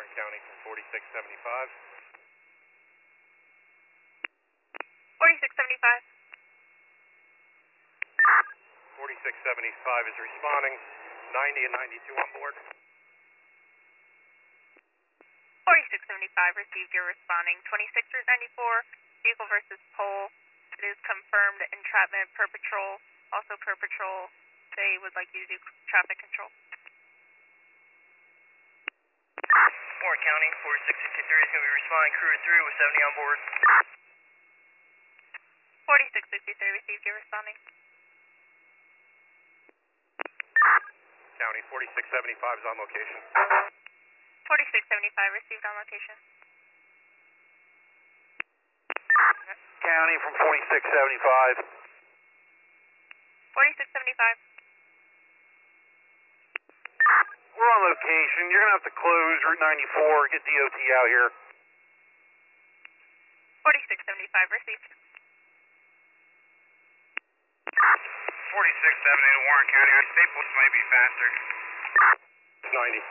Warren County from 4675. 4675. 4675 is responding. 90 and 92 on board. 4675 received. You're responding. 26 Route 94, vehicle versus pole. It is confirmed entrapment per patrol. Also per patrol, they would like you to do traffic control. Warren County, 4663 is going to be responding. Crew 3 with 70 on board. 4663 received. You're responding. County 4675 is on location. 4675 received on location. County from 4675. 4675. We're on location. You're going to have to close Route 94, get DOT out here. 4675 received. 4670 to Warren County. Our Staples might be faster. 90.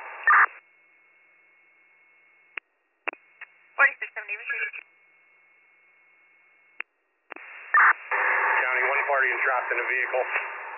4670 received. County, one party entrapped in a vehicle.